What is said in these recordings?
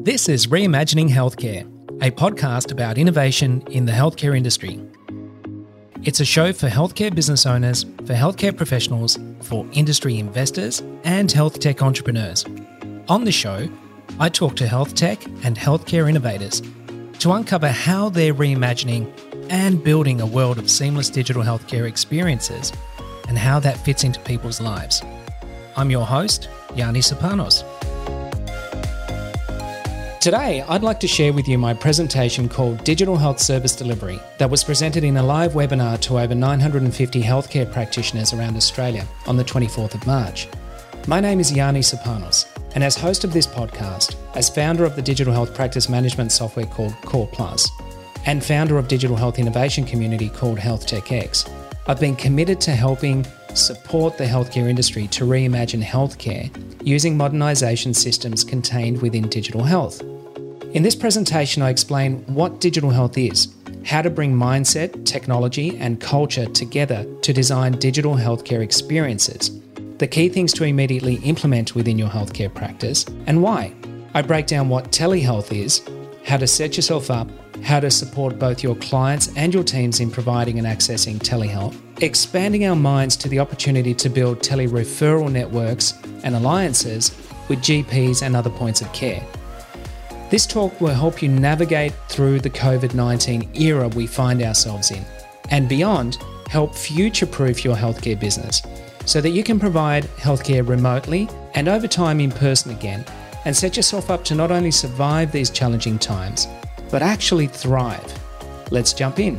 This is Reimagining Healthcare, a podcast about innovation in the healthcare industry. It's a show for healthcare business owners, for healthcare professionals, for industry investors, and health tech entrepreneurs. On the show, I talk to health tech and healthcare innovators to uncover how they're reimagining and building a world of seamless digital healthcare experiences and how that fits into people's lives. I'm your host, Yanni Sopanos. Today, I'd like to share with you my presentation called Digital Health Service Delivery that was presented in a live webinar to over 950 healthcare practitioners around Australia on the 24th of March. My name is Yanni Sopanos, and as host of this podcast, as founder of the digital health practice management software called Core Plus, and founder of digital health innovation community called Health Tech X, I've been committed to helping support the healthcare industry to reimagine healthcare using modernisation systems contained within digital health. In this presentation, I explain what digital health is, how to bring mindset, technology, and culture together to design digital healthcare experiences, the key things to immediately implement within your healthcare practice, and why. I break down what telehealth is, how to set yourself up, how to support both your clients and your teams in providing and accessing telehealth, expanding our minds to the opportunity to build tele-referral networks and alliances with GPs and other points of care. This talk will help you navigate through the COVID-19 era we find ourselves in, and beyond, help future-proof your healthcare business so that you can provide healthcare remotely and over time in person again, and set yourself up to not only survive these challenging times, but actually thrive. Let's jump in.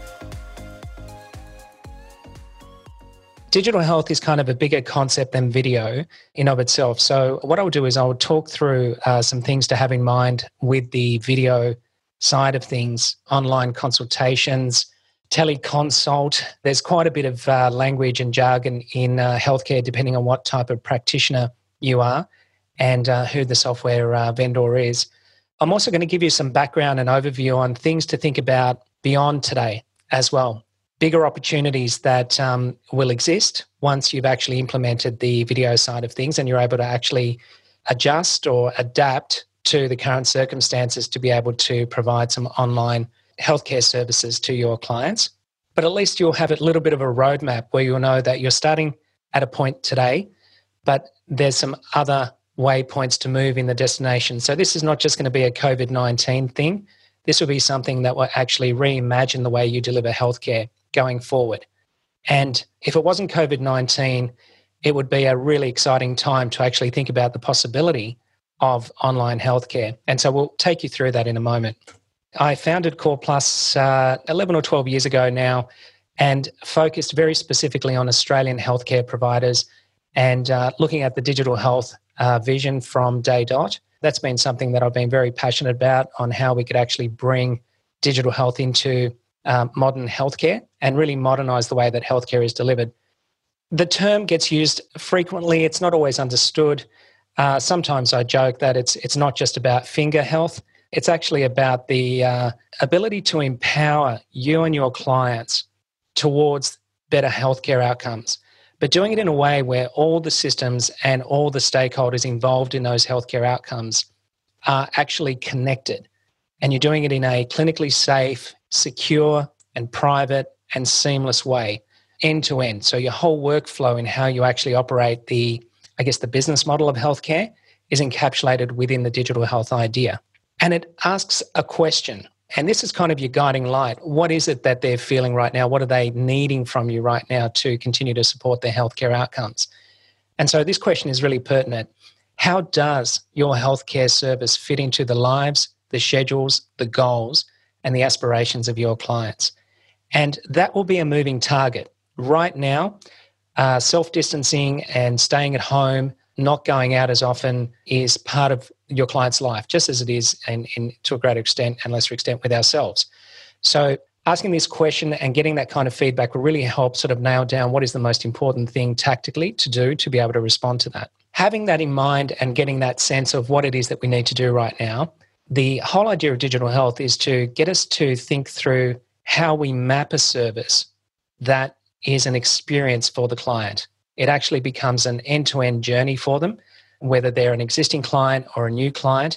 Digital health is kind of a bigger concept than video in of itself. So what I'll do is I'll talk through some things to have in mind with the video side of things, online consultations, teleconsult. There's quite a bit of language and jargon in healthcare depending on what type of practitioner you are and who the software vendor is. I'm also going to give you some background and overview on things to think about beyond today as well. Bigger opportunities that will exist once you've actually implemented the video side of things and you're able to actually adjust or adapt to the current circumstances to be able to provide some online healthcare services to your clients. But at least you'll have a little bit of a roadmap where you'll know that you're starting at a point today, but there's some other waypoints to move in the destination. So this is not just going to be a COVID-19 thing. This will be something that will actually reimagine the way you deliver healthcare going forward. And if it wasn't COVID-19, it would be a really exciting time to actually think about the possibility of online healthcare. And so we'll take you through that in a moment. I founded Core Plus 11 or 12 years ago now and focused very specifically on Australian healthcare providers and looking at the digital health vision from day dot. That's been something that I've been very passionate about on how we could actually bring digital health into modern healthcare and really modernise the way that healthcare is delivered. The term gets used frequently. It's not always understood. Sometimes I joke that it's not just about finger health. It's actually about the ability to empower you and your clients towards better healthcare outcomes, but doing it in a way where all the systems and all the stakeholders involved in those healthcare outcomes are actually connected. And you're doing it in a clinically safe, secure and private and seamless way, end to end. So your whole workflow in how you actually operate the business model of healthcare is encapsulated within the digital health idea. And it asks a question. And this is kind of your guiding light. What is it that they're feeling right now? What are they needing from you right now to continue to support their healthcare outcomes? And so this question is really pertinent. How does your healthcare service fit into the lives, the schedules, the goals, and the aspirations of your clients? And that will be a moving target. Right now, self-distancing and staying at home, not going out as often is part of your client's life, just as it is to a greater extent and lesser extent with ourselves. So asking this question and getting that kind of feedback will really help sort of nail down what is the most important thing tactically to do to be able to respond to that. Having that in mind and getting that sense of what it is that we need to do right now, the whole idea of digital health is to get us to think through how we map a service that is an experience for the client. It actually becomes an end-to-end journey for them, whether they're an existing client or a new client,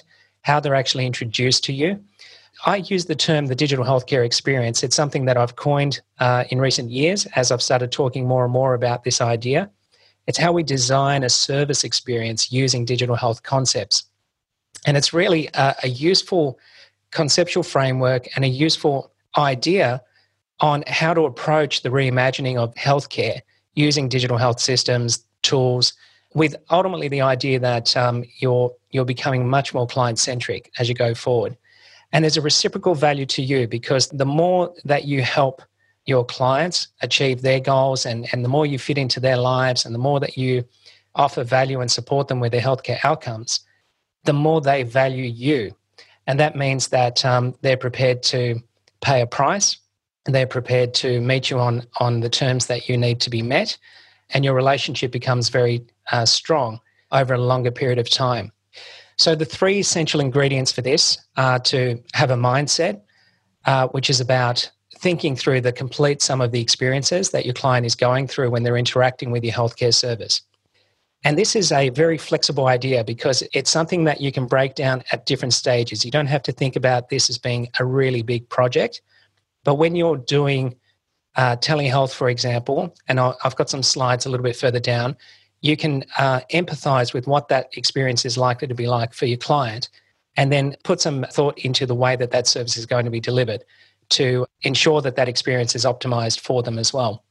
how they're actually introduced to you. I use the term the digital healthcare experience. It's something that I've coined in recent years as I've started talking more and more about this idea. It's how we design a service experience using digital health concepts. And it's really a useful conceptual framework and a useful idea on how to approach the reimagining of healthcare using digital health systems, tools, with ultimately the idea that you're becoming much more client-centric as you go forward. And there's a reciprocal value to you, because the more that you help your clients achieve their goals and the more you fit into their lives and the more that you offer value and support them with their healthcare outcomes, the more they value you. And that means that they're prepared to pay a price, and they're prepared to meet you on the terms that you need to be met, and your relationship becomes very strong over a longer period of time. So the three essential ingredients for this are to have a mindset, which is about thinking through the complete sum of the experiences that your client is going through when they're interacting with your healthcare service. And this is a very flexible idea because it's something that you can break down at different stages. You don't have to think about this as being a really big project. But when you're doing telehealth, for example, and I've got some slides a little bit further down, you can empathize with what that experience is likely to be like for your client, and then put some thought into the way that that service is going to be delivered to ensure that that experience is optimized for them as well.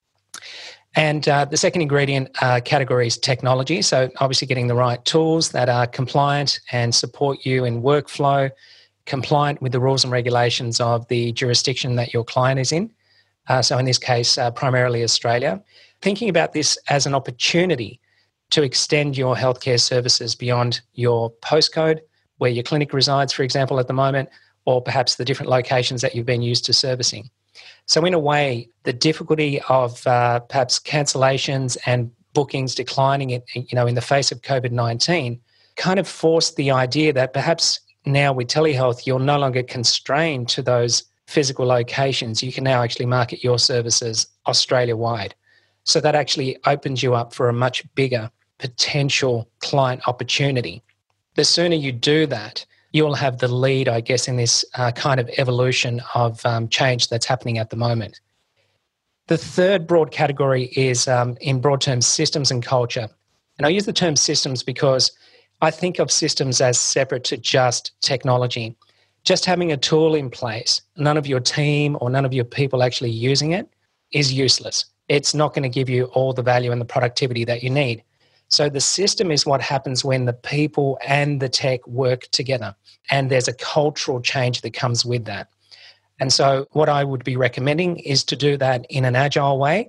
And the second ingredient category is technology. So obviously getting the right tools that are compliant and support you in workflow, compliant with the rules and regulations of the jurisdiction that your client is in. So in this case, primarily Australia. Thinking about this as an opportunity to extend your healthcare services beyond your postcode, where your clinic resides, for example, at the moment, or perhaps the different locations that you've been used to servicing. So in a way, the difficulty of perhaps cancellations and bookings declining in the face of COVID-19 kind of forced the idea that perhaps now with telehealth, you're no longer constrained to those physical locations. You can now actually market your services Australia-wide. So that actually opens you up for a much bigger potential client opportunity. The sooner you do that, you'll have the lead, I guess, in this kind of evolution of change that's happening at the moment. The third broad category is, in broad terms, systems and culture. And I use the term systems because I think of systems as separate to just technology. Just having a tool in place, none of your team or none of your people actually using it is useless. It's not going to give you all the value and the productivity that you need. So the system is what happens when the people and the tech work together, and there's a cultural change that comes with that. And so what I would be recommending is to do that in an agile way.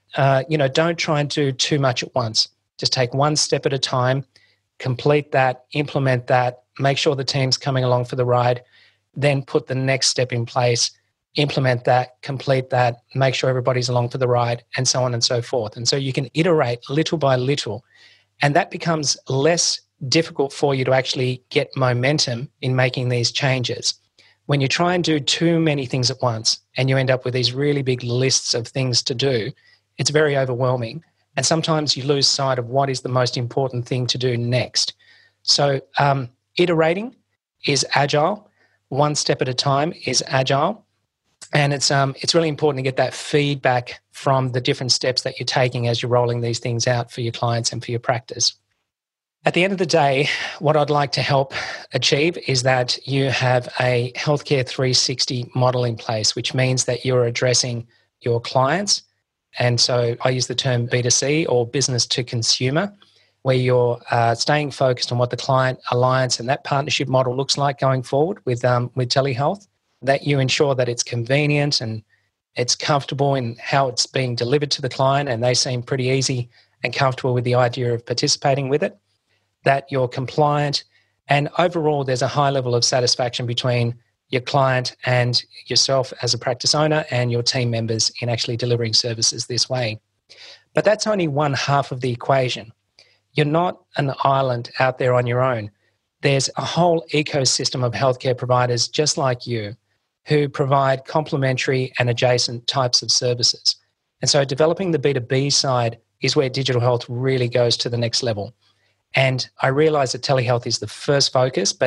Don't try and do too much at once. Just take one step at a time, complete that, implement that, make sure the team's coming along for the ride, then put the next step in place, implement that, complete that, make sure everybody's along for the ride, and so on and so forth. And so you can iterate little by little, and that becomes less difficult for you to actually get momentum in making these changes. When you try and do too many things at once and you end up with these really big lists of things to do, it's very overwhelming. And sometimes you lose sight of what is the most important thing to do next. So iterating is agile. One step at a time is agile. And it's really important to get that feedback from the different steps that you're taking as you're rolling these things out for your clients and for your practice. At the end of the day, what I'd like to help achieve is that you have a healthcare 360 model in place, which means that you're addressing your clients. And so I use the term B2C or business to consumer, where you're staying focused on what the client alliance and that partnership model looks like going forward with telehealth, that you ensure that it's convenient and it's comfortable in how it's being delivered to the client, and they seem pretty easy and comfortable with the idea of participating with it, that you're compliant, and overall there's a high level of satisfaction between your client and yourself as a practice owner and your team members in actually delivering services this way. But that's only one half of the equation. You're not an island out there on your own. There's a whole ecosystem of healthcare providers just like you who provide complementary and adjacent types of services. And so developing the B2B side is where digital health really goes to the next level. And I realize that telehealth is the first focus, but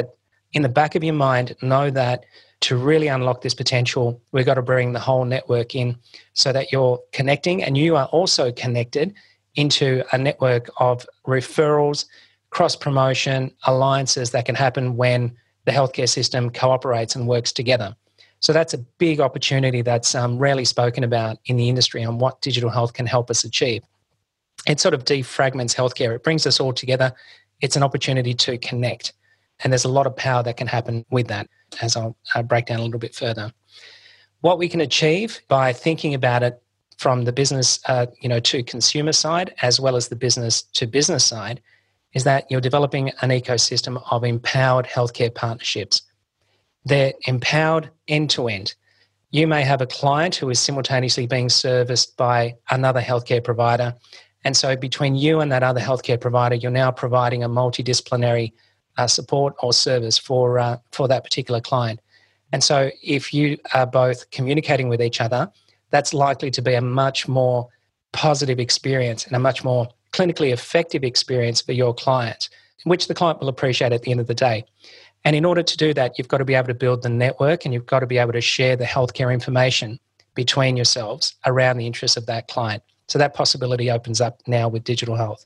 in the back of your mind, know that to really unlock this potential, we've got to bring the whole network in so that you're connecting and you are also connected into a network of referrals, cross-promotion, alliances that can happen when the healthcare system cooperates and works together. So that's a big opportunity that's rarely spoken about in the industry on what digital health can help us achieve. It sort of defragments healthcare. It brings us all together. It's an opportunity to connect. And there's a lot of power that can happen with that, as I'll break down a little bit further. What we can achieve by thinking about it from the business to consumer side, as well as the business to business side, is that you're developing an ecosystem of empowered healthcare partnerships. They're empowered end-to-end. You may have a client who is simultaneously being serviced by another healthcare provider. And so between you and that other healthcare provider, you're now providing a multidisciplinary support or service for that particular client. And so if you are both communicating with each other, that's likely to be a much more positive experience and a much more clinically effective experience for your client, which the client will appreciate at the end of the day. And in order to do that, you've got to be able to build the network and you've got to be able to share the healthcare information between yourselves around the interests of that client. So that possibility opens up now with digital health.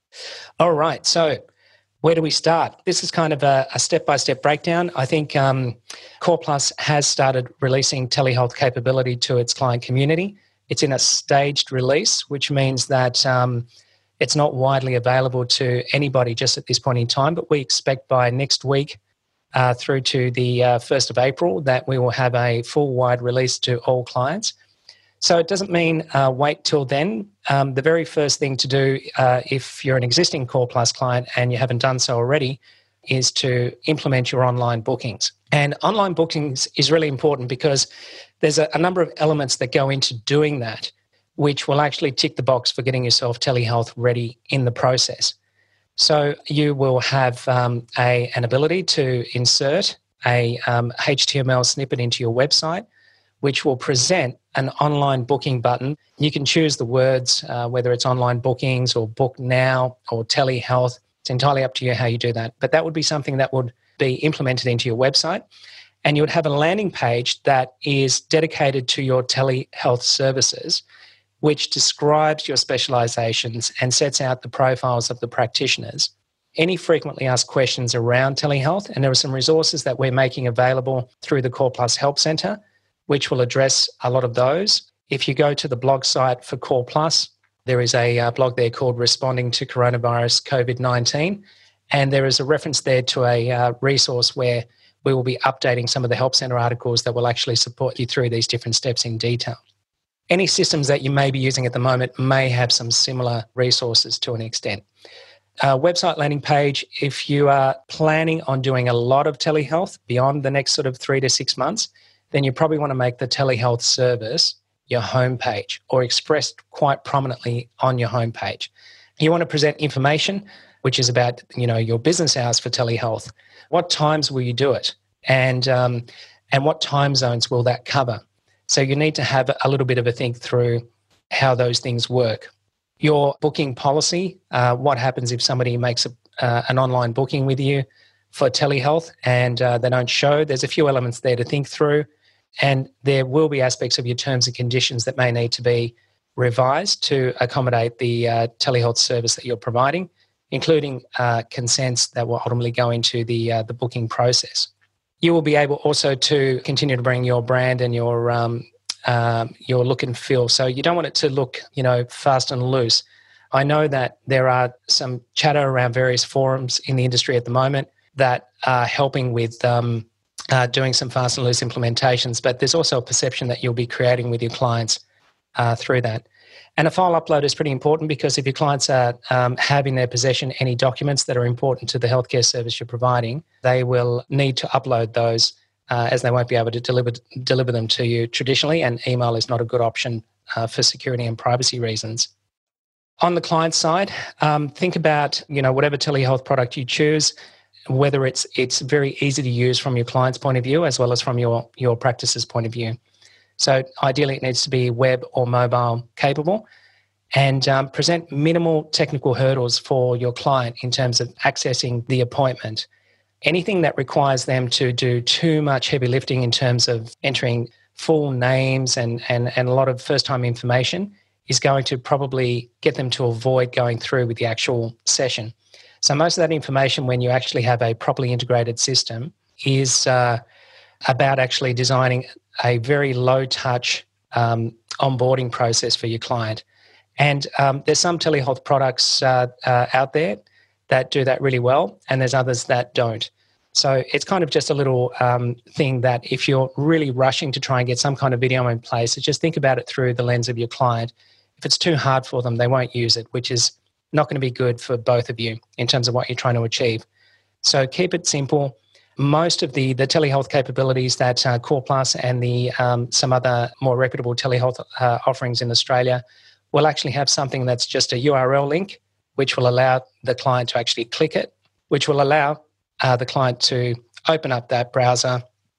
All right, so where do we start? This is kind of a step-by-step breakdown. I think Core Plus has started releasing telehealth capability to its client community. It's in a staged release, which means that it's not widely available to anybody just at this point in time, but we expect by next week through to the 1st of April that we will have a full wide release to all clients. So it doesn't mean wait till then. The very first thing to do if you're an existing Core Plus client and you haven't done so already is to implement your online bookings. And online bookings is really important because there's a number of elements that go into doing that, which will actually tick the box for getting yourself telehealth ready in the process. So you will have an ability to insert a HTML snippet into your website, which will present an online booking button. You can choose the words, whether it's online bookings or book now or telehealth. It's entirely up to you how you do that. But that would be something that would be implemented into your website. And you would have a landing page that is dedicated to your telehealth services, which describes your specializations and sets out the profiles of the practitioners. Any frequently asked questions around telehealth, and there are some resources that we're making available through the Core Plus Help Centre, which will address a lot of those. If you go to the blog site for Core Plus, there is a blog there called Responding to Coronavirus COVID-19, and there is a reference there to a resource where we will be updating some of the Help Centre articles that will actually support you through these different steps in detail. Any systems that you may be using at the moment may have some similar resources to an extent. Website landing page, if you are planning on doing a lot of telehealth beyond the next sort of 3 to 6 months, then you probably want to make the telehealth service your homepage or expressed quite prominently on your homepage. You want to present information, which is about, your business hours for telehealth. What times will you do it? And what time zones will that cover? So you need to have a little bit of a think through how those things work. Your booking policy, what happens if somebody makes an online booking with you for telehealth and they don't show? There's a few elements there to think through, and there will be aspects of your terms and conditions that may need to be revised to accommodate the telehealth service that you're providing, including consents that will ultimately go into the booking process. You will be able also to continue to bring your brand and your look and feel. So you don't want it to look, fast and loose. I know that there are some chatter around various forums in the industry at the moment that are helping with doing some fast and loose implementations, but there's also a perception that you'll be creating with your clients through that. And a file upload is pretty important because if your clients are have in their possession any documents that are important to the healthcare service you're providing, they will need to upload those as they won't be able to deliver them to you traditionally, and email is not a good option for security and privacy reasons. On the client side, think about whatever telehealth product you choose, whether it's very easy to use from your client's point of view as well as from your practice's point of view. So ideally, it needs to be web or mobile capable and present minimal technical hurdles for your client in terms of accessing the appointment. Anything that requires them to do too much heavy lifting in terms of entering full names and a lot of first-time information is going to probably get them to avoid going through with the actual session. So most of that information, when you actually have a properly integrated system, is about actually designing a very low-touch onboarding process for your client. And there's some telehealth products out there that do that really well, and there's others that don't. So it's kind of just a little thing that if you're really rushing to try and get some kind of video in place, just think about it through the lens of your client. If it's too hard for them, they won't use it, which is not going to be good for both of you in terms of what you're trying to achieve. So keep it simple. Most of the telehealth capabilities that Core Plus and the some other more reputable telehealth offerings in Australia will actually have something that's just a URL link, which will allow the client to actually click it, which will allow the client to open up that browser,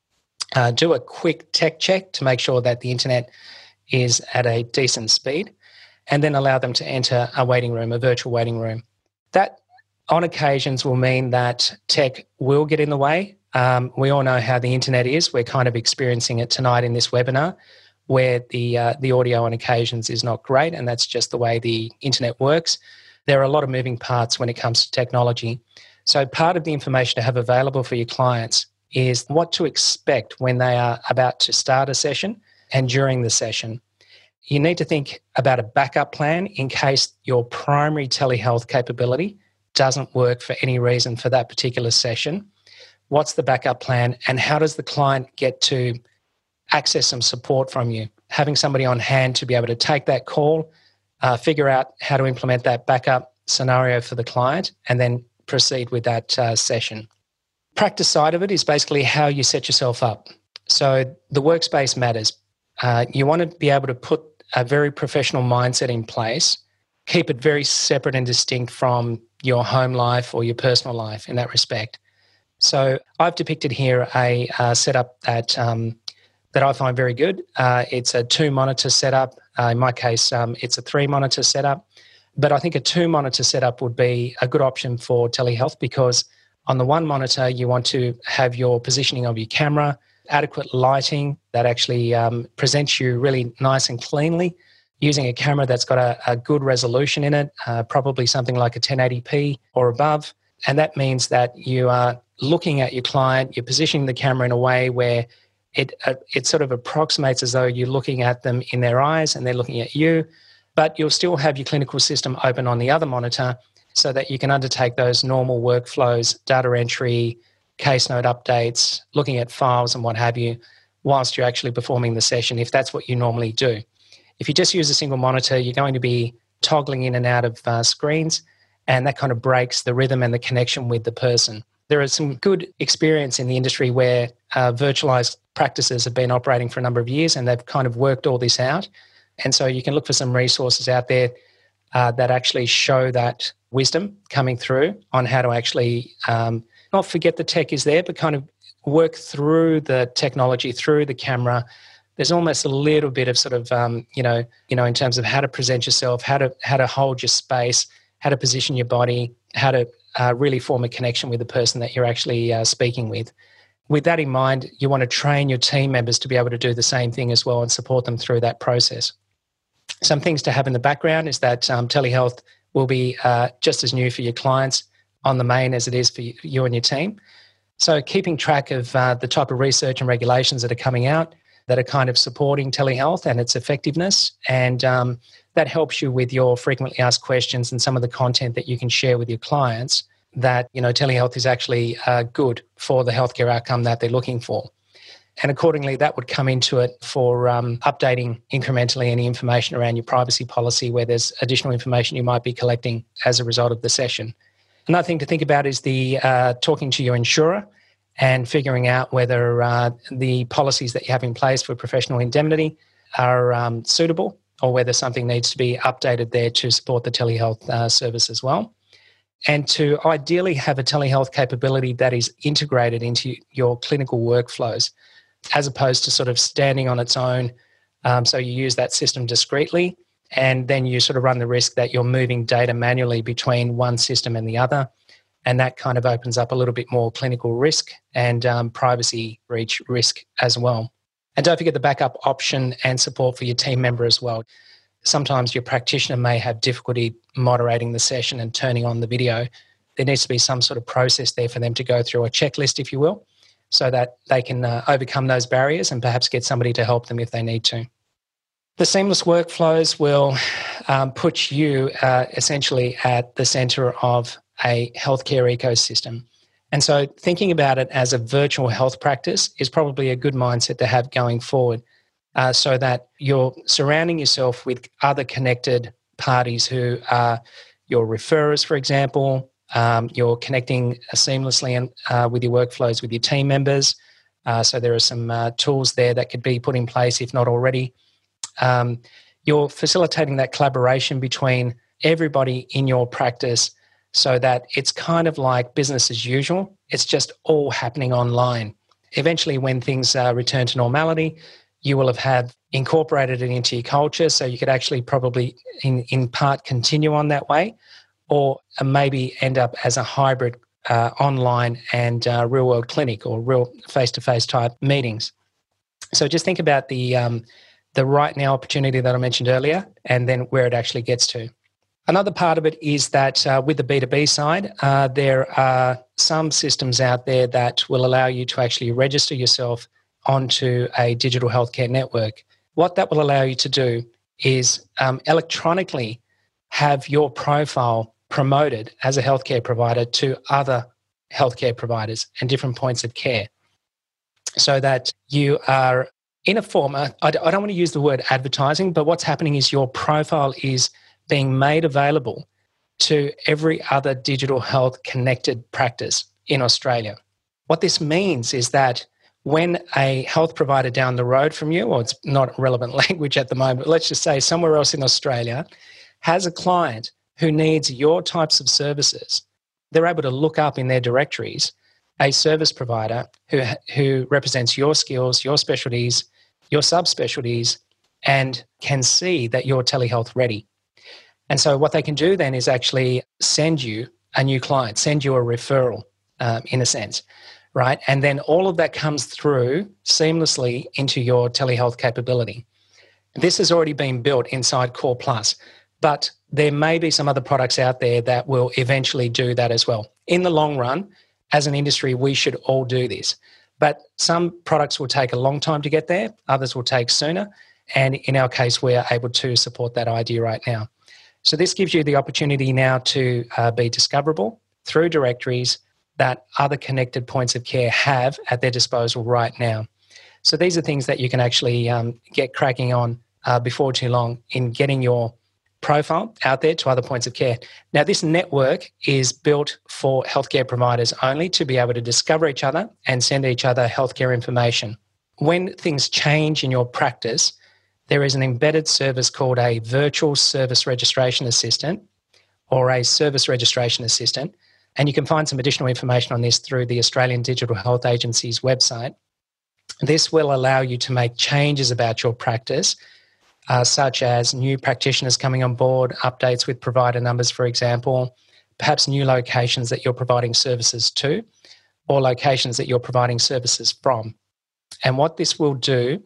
do a quick tech check to make sure that the internet is at a decent speed, and then allow them to enter a waiting room, a virtual waiting room. That on occasions will mean that tech will get in the way. We all know how the internet is. We're kind of experiencing it tonight in this webinar, where the audio on occasions is not great, and that's just the way the internet works. There are a lot of moving parts when it comes to technology. So part of the information to have available for your clients is what to expect when they are about to start a session and during the session. You need to think about a backup plan in case your primary telehealth capability doesn't work for any reason for that particular session. What's the backup plan, and how does the client get to access some support from you? Having somebody on hand to be able to take that call, figure out how to implement that backup scenario for the client, and then proceed with that session. Practice side of it is basically how you set yourself up. So the workspace matters. You want to be able to put a very professional mindset in place, keep it very separate and distinct from your home life or your personal life in that respect. So I've depicted here a setup that I find very good. It's a 2-monitor setup. In my case, it's a 3-monitor setup. But I think a 2-monitor setup would be a good option for telehealth, because on the 1 monitor, you want to have your positioning of your camera, adequate lighting that actually presents you really nice and cleanly, using a camera that's got a good resolution in it, probably something like a 1080p or above. And that means that you are looking at your client, you're positioning the camera in a way where it sort of approximates as though you're looking at them in their eyes and they're looking at you. But you'll still have your clinical system open on the other monitor so that you can undertake those normal workflows, data entry, case note updates, looking at files and what have you, whilst you're actually performing the session, if that's what you normally do. If you just use a single monitor, you're going to be toggling in and out of screens, and that kind of breaks the rhythm and the connection with the person. There is some good experience in the industry where virtualized practices have been operating for a number of years, and they've kind of worked all this out. And so you can look for some resources out there that actually show that wisdom coming through on how to actually not forget the tech is there, but kind of work through the technology, through the camera. There's almost a little bit of sort of, in terms of how to present yourself, how to hold your space, how to position your body, how to really form a connection with the person that you're actually speaking with. With that in mind, you want to train your team members to be able to do the same thing as well and support them through that process. Some things to have in the background is that telehealth will be just as new for your clients on the main as it is for you and your team. So keeping track of the type of research and regulations that are coming out that are kind of supporting telehealth and its effectiveness, and that helps you with your frequently asked questions and some of the content that you can share with your clients, that telehealth is actually good for the healthcare outcome that they're looking for. And accordingly, that would come into it for updating incrementally any information around your privacy policy where there's additional information you might be collecting as a result of the session. Another thing to think about is the talking to your insurer and figuring out whether the policies that you have in place for professional indemnity are suitable, or whether something needs to be updated there to support the telehealth service as well. And to ideally have a telehealth capability that is integrated into your clinical workflows, as opposed to sort of standing on its own. So you use that system discreetly, and then you sort of run the risk that you're moving data manually between one system and the other. And that kind of opens up a little bit more clinical risk and privacy breach risk as well. And don't forget the backup option and support for your team member as well. Sometimes your practitioner may have difficulty moderating the session and turning on the video. There needs to be some sort of process there for them to go through, a checklist, if you will, so that they can overcome those barriers and perhaps get somebody to help them if they need to. The seamless workflows will put you essentially at the center of a healthcare ecosystem. And so thinking about it as a virtual health practice is probably a good mindset to have going forward, so that you're surrounding yourself with other connected parties who are your referrers, for example. You're connecting seamlessly with your workflows with your team members. So there are some tools there that could be put in place, if not already. You're facilitating that collaboration between everybody in your practice so that it's kind of like business as usual. It's just all happening online. Eventually, when things return to normality, you will have incorporated it into your culture, so you could actually probably in part continue on that way, or maybe end up as a hybrid online and real-world clinic or real face-to-face type meetings. So just think about the right now opportunity that I mentioned earlier and then where it actually gets to. Another part of it is that with the B2B side, there are some systems out there that will allow you to actually register yourself onto a digital healthcare network. What that will allow you to do is electronically have your profile promoted as a healthcare provider to other healthcare providers and different points of care, so that you are in a form, I don't want to use the word advertising, but what's happening is your profile is being made available to every other digital health connected practice in Australia. What this means is that when a health provider down the road from you, or it's not relevant language at the moment, but let's just say somewhere else in Australia, has a client who needs your types of services, they're able to look up in their directories a service provider who represents your skills, your specialties, your subspecialties, and can see that you're telehealth ready. And so what they can do then is actually send you a new client, send you a referral in a sense, right? And then all of that comes through seamlessly into your telehealth capability. This has already been built inside Core Plus, but there may be some other products out there that will eventually do that as well. In the long run, as an industry, we should all do this. But some products will take a long time to get there, others will take sooner. And in our case, we are able to support that idea right now. So this gives you the opportunity now to be discoverable through directories that other connected points of care have at their disposal right now. So these are things that you can actually get cracking on before too long in getting your profile out there to other points of care. Now, this network is built for healthcare providers only to be able to discover each other and send each other healthcare information. When things change in your practice, there is an embedded service called a virtual service registration assistant or a service registration assistant. And you can find some additional information on this through the Australian Digital Health Agency's website. This will allow you to make changes about your practice, such as new practitioners coming on board, updates with provider numbers, for example, perhaps new locations that you're providing services to, or locations that you're providing services from. And what this will do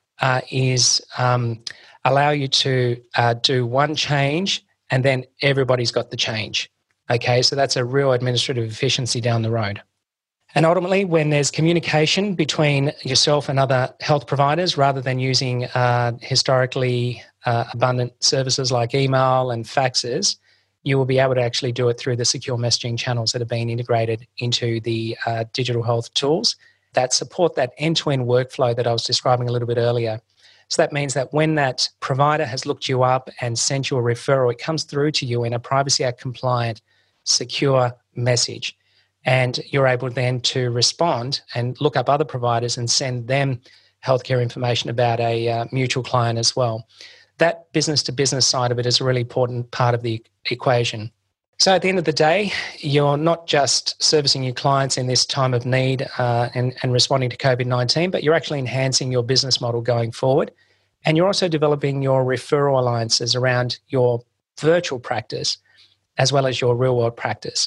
is allow you to do one change and then everybody's got the change. Okay, so that's a real administrative efficiency down the road. And ultimately, when there's communication between yourself and other health providers, rather than using historically abundant services like email and faxes, you will be able to actually do it through the secure messaging channels that have been integrated into the digital health tools that support that end-to-end workflow that I was describing a little bit earlier. So that means that when that provider has looked you up and sent you a referral, it comes through to you in a Privacy Act compliant, secure message. And you're able then to respond and look up other providers and send them healthcare information about a mutual client as well. That business-to-business side of it is a really important part of the equation. So at the end of the day, you're not just servicing your clients in this time of need and responding to COVID-19, but you're actually enhancing your business model going forward. And you're also developing your referral alliances around your virtual practice as well as your real-world practice.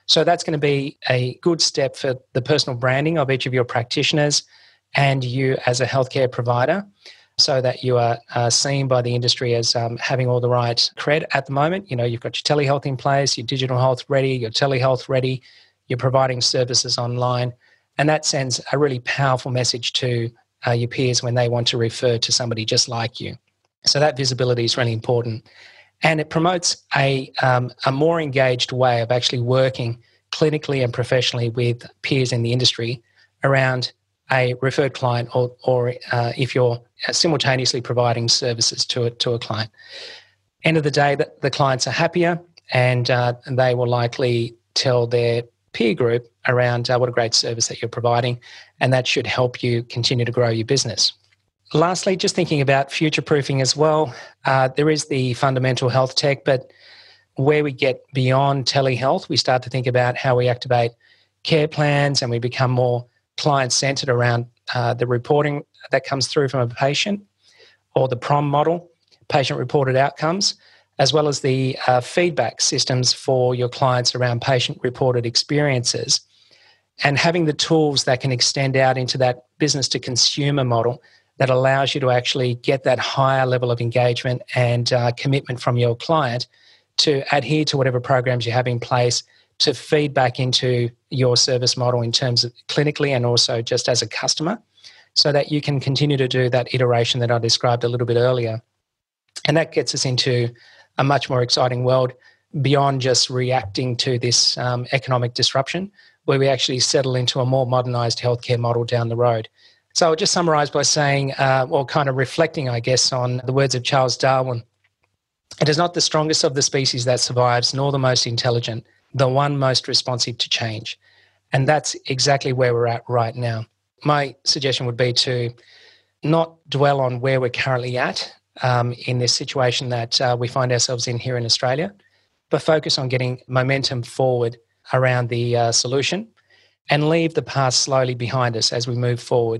So that's going to be a good step for the personal branding of each of your practitioners and you as a healthcare provider, so that you are seen by the industry as having all the right cred at the moment. You've got your telehealth in place, your digital health ready, your telehealth ready, you're providing services online, and that sends a really powerful message to your peers when they want to refer to somebody just like you. So that visibility is really important. And it promotes a more engaged way of actually working clinically and professionally with peers in the industry around a referred client or if you're simultaneously providing services to a client. End of the day, the clients are happier and they will likely tell their peer group around what a great service that you're providing, and that should help you continue to grow your business. Lastly, just thinking about future-proofing as well, there is the fundamental health tech, but where we get beyond telehealth, we start to think about how we activate care plans and we become more client-centered around the reporting that comes through from a patient, or the PROM model, patient-reported outcomes, as well as the feedback systems for your clients around patient-reported experiences, and having the tools that can extend out into that business-to-consumer model that allows you to actually get that higher level of engagement and commitment from your client to adhere to whatever programs you have in place, to feed back into your service model in terms of clinically and also just as a customer, so that you can continue to do that iteration that I described a little bit earlier. And that gets us into a much more exciting world beyond just reacting to this economic disruption, where we actually settle into a more modernised healthcare model down the road. So I'll just summarise by saying, or kind of reflecting, I guess, on the words of Charles Darwin. It is not the strongest of the species that survives, nor the most intelligent, the one most responsive to change. And that's exactly where we're at right now. My suggestion would be to not dwell on where we're currently at in this situation that we find ourselves in here in Australia, but focus on getting momentum forward around the solution and leave the past slowly behind us as we move forward.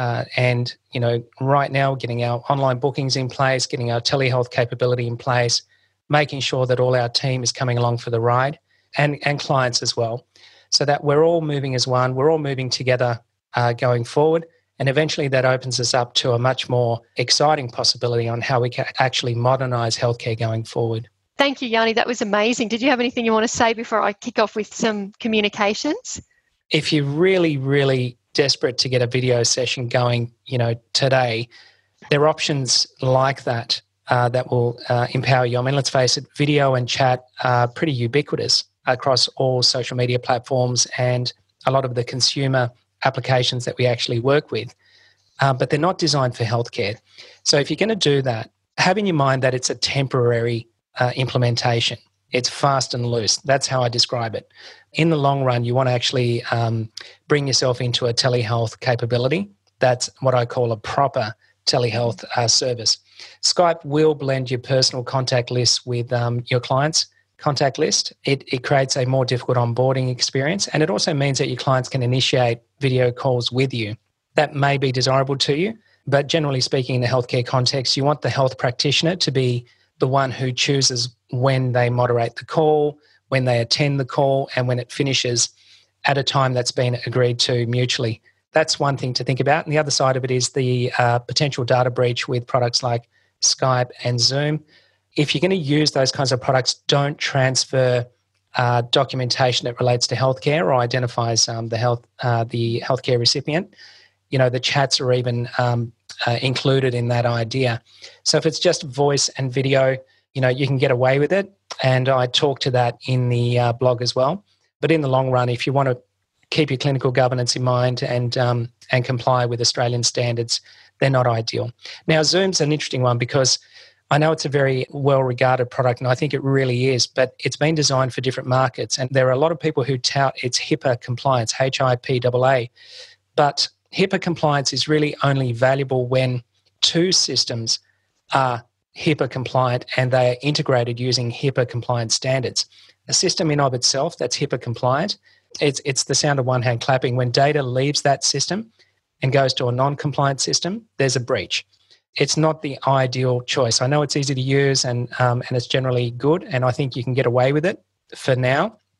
And right now, getting our online bookings in place, getting our telehealth capability in place, making sure that all our team is coming along for the ride, and clients as well, so that we're all moving as one, we're all moving together going forward. And eventually that opens us up to a much more exciting possibility on how we can actually modernise healthcare going forward. Thank you, Yanni. That was amazing. Did you have anything you want to say before I kick off with some communications? If you're really, really desperate to get a video session going, today, there are options like that that will empower you. I mean, let's face it, video and chat are pretty ubiquitous across all social media platforms and a lot of the consumer applications that we actually work with, but they're not designed for healthcare. So if you're going to do that, have in your mind that it's a temporary implementation. It's fast and loose. That's how I describe it. In the long run, you want to actually bring yourself into a telehealth capability. That's what I call a proper telehealth service. Skype will blend your personal contact list with your client's contact list. It creates a more difficult onboarding experience, and it also means that your clients can initiate video calls with you. That may be desirable to you, but generally speaking, in the healthcare context, you want the health practitioner to be the one who chooses when they moderate the call, when they attend the call, and when it finishes at a time that's been agreed to mutually. That's one thing to think about. And the other side of it is the potential data breach with products like Skype and Zoom. If you're going to use those kinds of products, don't transfer documentation that relates to healthcare or identifies the healthcare recipient. The chats are even included in that idea. So if it's just voice and video, you can get away with it. And I talk to that in the blog as well. But in the long run, if you want to keep your clinical governance in mind and comply with Australian standards, they're not ideal. Now, Zoom's an interesting one because I know it's a very well-regarded product, and I think it really is, but it's been designed for different markets. And there are a lot of people who tout its HIPAA compliance, HIPAA. But HIPAA compliance is really only valuable when two systems are HIPAA compliant and they are integrated using HIPAA compliant standards. A system in of itself that's HIPAA compliant, it's the sound of one hand clapping. When data leaves that system and goes to a non-compliant system, there's a breach. It's not the ideal choice. I know it's easy to use and it's generally good, and I think you can get away with it for now.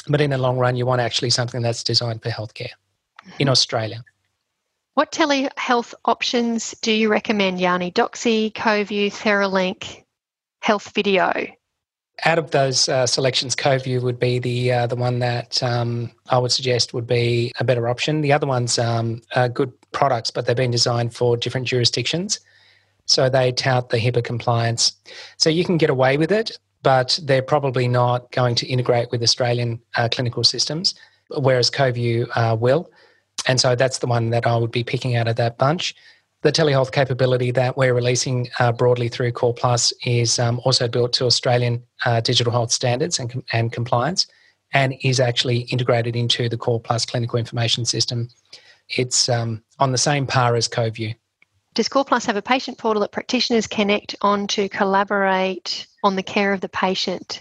But in the long run, you want actually something that's designed for healthcare in Australia. What telehealth options do you recommend, Yanni? Doxy, CoView, TheraLink, Health Video? Out of those selections, CoView would be the one that I would suggest would be a better option. The other ones are good products, but they've been designed for different jurisdictions. So they tout the HIPAA compliance. So you can get away with it, but they're probably not going to integrate with Australian clinical systems, whereas CoView will. And so that's the one that I would be picking out of that bunch. The telehealth capability that we're releasing broadly through Core Plus is also built to Australian digital health standards and compliance, and is actually integrated into the Core Plus clinical information system. It's on the same par as CoView. Does Core Plus have a patient portal that practitioners connect on to collaborate on the care of the patient?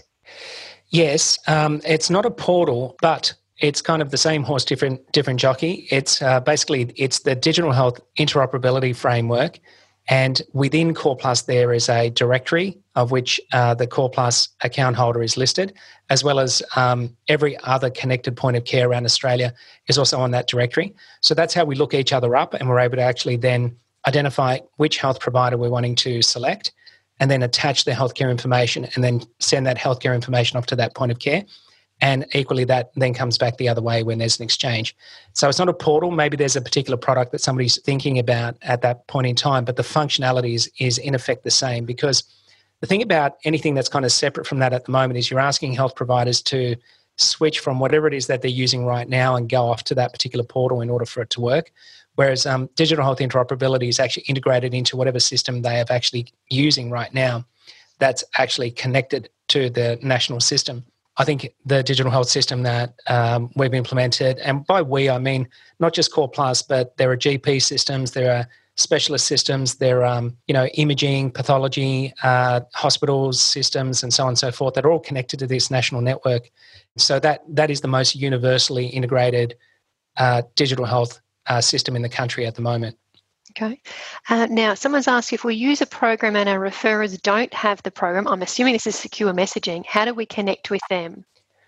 Yes, it's not a portal, but it's kind of the same horse, different jockey. It's basically it's the digital health interoperability framework, and within Core Plus there is a directory of which the Core Plus account holder is listed, as well as every other connected point of care around Australia is also on that directory. So that's how we look each other up, and we're able to actually then identify which health provider we're wanting to select, and then attach the healthcare information, and then send that healthcare information off to that point of care. And equally, that then comes back the other way when there's an exchange. So it's not a portal. Maybe there's a particular product that somebody's thinking about at that point in time, but the functionality is in effect the same, because the thing about anything that's kind of separate from that at the moment is you're asking health providers to switch from whatever it is that they're using right now and go off to that particular portal in order for it to work. Whereas digital health interoperability is actually integrated into whatever system they are actually using right now that's actually connected to the national system. I think the digital health system that we've implemented, and by we I mean not just Core Plus, but there are GP systems, there are specialist systems, there are imaging, pathology, hospitals systems, and so on and so forth that are all connected to this national network. So that is the most universally integrated digital health system in the country at the moment. Okay. Now, someone's asked if we use a program and our referrers don't have the program. I'm assuming this is secure messaging. How do we connect with them?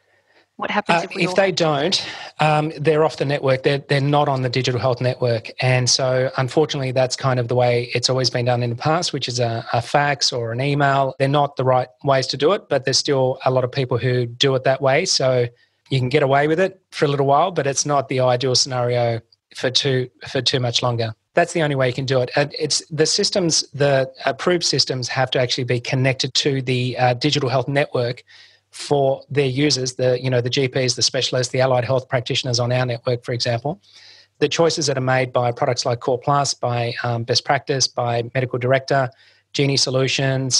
What happens if they don't? They're off the network. They're not on the digital health network. And so, unfortunately, that's kind of the way it's always been done in the past, which is a fax or an email. They're not the right ways to do it, but there's still a lot of people who do it that way. So you can get away with it for a little while, but it's not the ideal scenario for too much longer. That's the only way you can do it. It's the systems, the approved systems have to actually be connected to the digital health network for their users, the GPs, the specialists, the allied health practitioners on our network, for example. The choices that are made by products like Core Plus, by Best Practice, by Medical Director, Genie Solutions,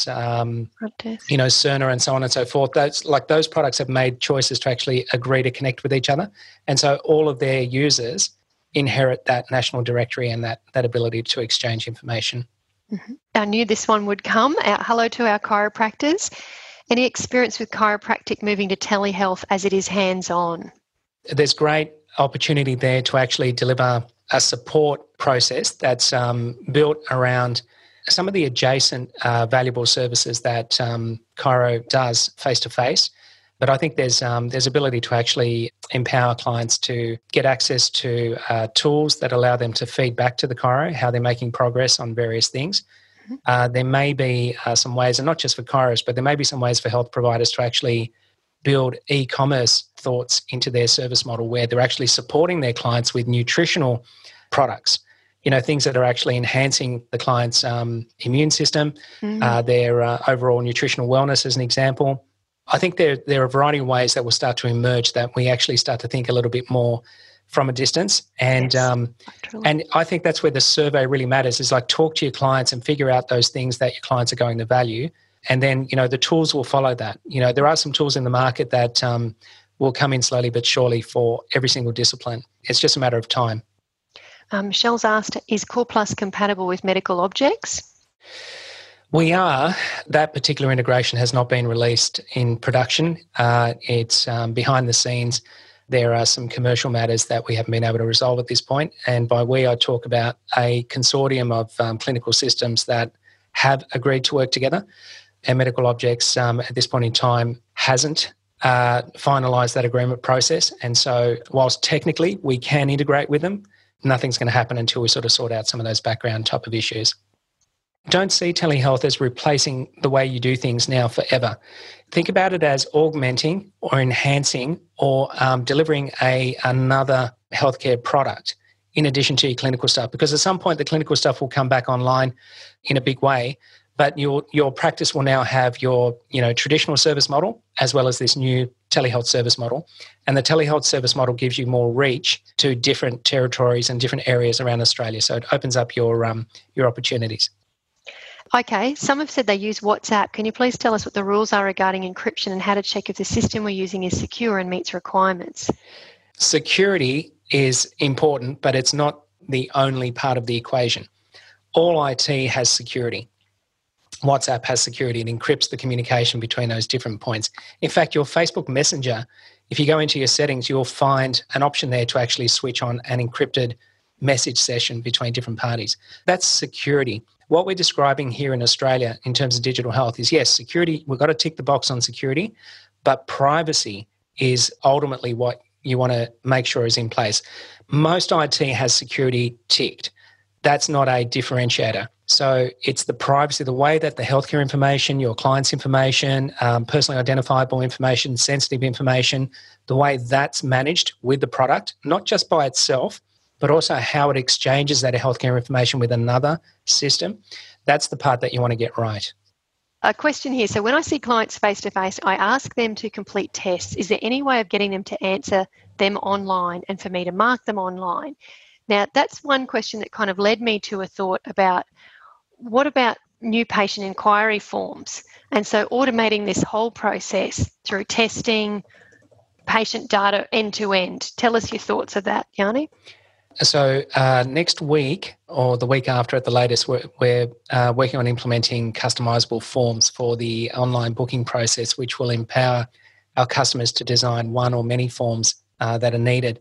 Cerner, and so on and so forth. Those products have made choices to actually agree to connect with each other. And so all of their users inherit that national directory and that ability to exchange information. Mm-hmm. I knew this one would come. Hello to our chiropractors. Any experience with chiropractic moving to telehealth as it is hands-on? There's great opportunity there to actually deliver a support process that's built around some of the adjacent valuable services that chiro does face-to-face. But I think there's ability to actually empower clients to get access to tools that allow them to feed back to the chiro how they're making progress on various things. There may be some ways, and not just for chiros, but there may be some ways for health providers to actually build e-commerce thoughts into their service model where they're actually supporting their clients with nutritional products, things that are actually enhancing the client's immune system, their overall nutritional wellness as an example. I think there are a variety of ways that will start to emerge that we actually start to think a little bit more from a distance. And and I think that's where the survey really matters, is like talk to your clients and figure out those things that your clients are going to value. And then, the tools will follow that. There are some tools in the market that will come in slowly but surely for every single discipline. It's just a matter of time. Michelle's asked, is Core Plus compatible with medical objects? We are. That particular integration has not been released in production. It's behind the scenes. There are some commercial matters that we haven't been able to resolve at this point. And by we, I talk about a consortium of clinical systems that have agreed to work together. And Medical Objects at this point in time hasn't finalise that agreement process. And so whilst technically we can integrate with them, nothing's going to happen until we sort of sort out some of those background type of issues. Don't see telehealth as replacing the way you do things now forever. Think about it as augmenting or enhancing or delivering another healthcare product in addition to your clinical stuff, because at some point the clinical stuff will come back online in a big way, but your practice will now have your traditional service model as well as this new telehealth service model. And the telehealth service model gives you more reach to different territories and different areas around Australia. So it opens up your opportunities. Okay, some have said they use WhatsApp. Can you please tell us what the rules are regarding encryption and how to check if the system we're using is secure and meets requirements? Security is important, but it's not the only part of the equation. All IT has security. WhatsApp has security. It encrypts the communication between those different points. In fact, your Facebook Messenger, if you go into your settings, you'll find an option there to actually switch on an encrypted message session between different parties. That's security. What we're describing here in Australia in terms of digital health is, yes, security, we've got to tick the box on security, but privacy is ultimately what you want to make sure is in place. Most IT has security ticked. That's not a differentiator. So it's the privacy, the way that the healthcare information, your client's information, personally identifiable information, sensitive information, the way that's managed with the product, not just by itself, but also how it exchanges that healthcare information with another system. That's the part that you want to get right. A question here. So when I see clients face-to-face, I ask them to complete tests. Is there any way of getting them to answer them online and for me to mark them online? Now, that's one question that kind of led me to a thought about what about new patient inquiry forms? And so automating this whole process through testing, patient data end-to-end. Tell us your thoughts of that, Yanni. So next week or the week after at the latest, we're working on implementing customisable forms for the online booking process, which will empower our customers to design one or many forms that are needed,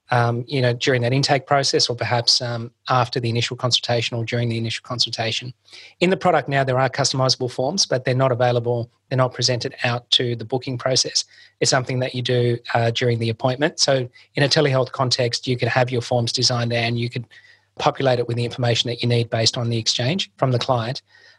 during that intake process or perhaps after the initial consultation or during the initial consultation. In the product now, there are customisable forms, but they're not available. They're not presented out to the booking process. It's something that you do during the appointment. So in a telehealth context, you could have your forms designed there and you could populate it with the information that you need based on the exchange from the client.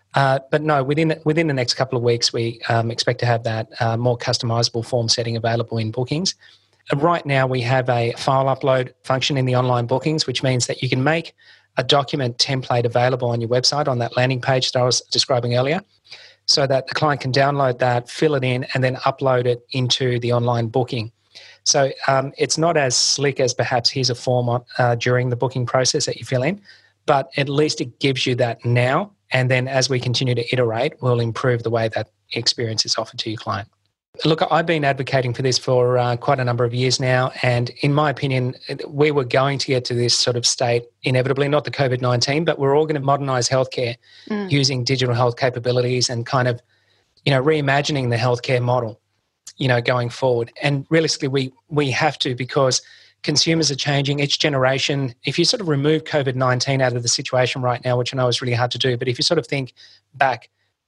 But no, within the next couple of weeks, we expect to have that more customisable form setting available in bookings. Right now, we have a file upload function in the online bookings, which means that you can make a document template available on your website on that landing page that I was describing earlier, so that the client can download that, fill it in, and then upload it into the online booking. So it's not as slick as perhaps here's a form during the booking process that you fill in, but at least it gives you that now. And then as we continue to iterate, we'll improve the way that experience is offered to your client. Look, I've been advocating for this for quite a number of years now, and in my opinion, we were going to get to this sort of state inevitably, not the COVID-19, but we're all going to modernise healthcare using digital health capabilities and kind of, reimagining the healthcare model, going forward. And realistically, we have to, because consumers are changing each generation. If you sort of remove COVID-19 out of the situation right now, which I know is really hard to do, but if you sort of think back,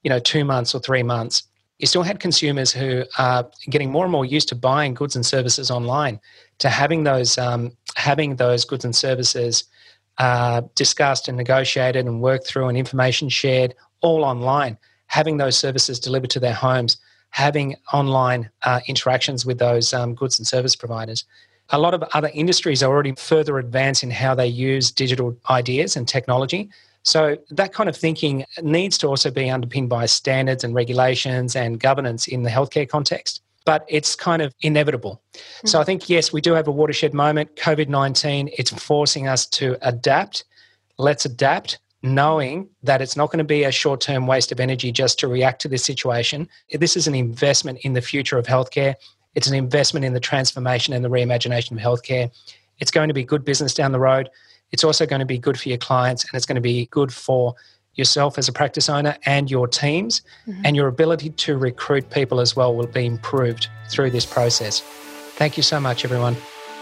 2 months or 3 months, you still had consumers who are getting more and more used to buying goods and services online, to having those goods and services discussed and negotiated and worked through and information shared all online, having those services delivered to their homes, having online interactions with those goods and service providers. A lot of other industries are already further advanced in how they use digital ideas and technology. So that kind of thinking needs to also be underpinned by standards and regulations and governance in the healthcare context. But it's kind of inevitable. Mm-hmm. So I think, yes, we do have a watershed moment. COVID-19, it's forcing us to adapt. Let's adapt, knowing that it's not going to be a short-term waste of energy just to react to this situation. This is an investment in the future of healthcare. It's an investment in the transformation and the reimagination of healthcare. It's going to be good business down the road. It's also going to be good for your clients, and it's going to be good for yourself as a practice owner and your teams, and your ability to recruit people as well will be improved through this process. Thank you so much, everyone.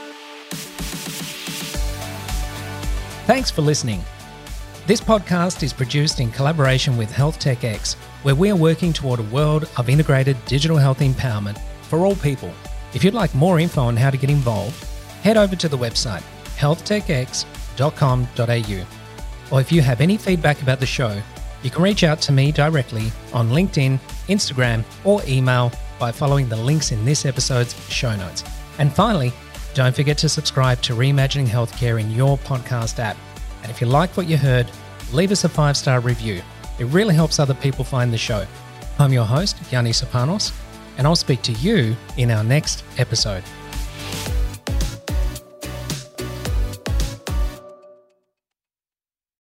Thanks for listening. This podcast is produced in collaboration with Health Tech X, where we are working toward a world of integrated digital health empowerment for all people. If you'd like more info on how to get involved, head over to the website healthtechx.com.au. Or if you have any feedback about the show, you can reach out to me directly on LinkedIn, Instagram, or email by following the links in this episode's show notes. And finally, don't forget to subscribe to Reimagining Healthcare in your podcast app. And if you like what you heard, leave us a 5-star review. It really helps other people find the show. I'm your host, Yanni Sopanos, and I'll speak to you in our next episode.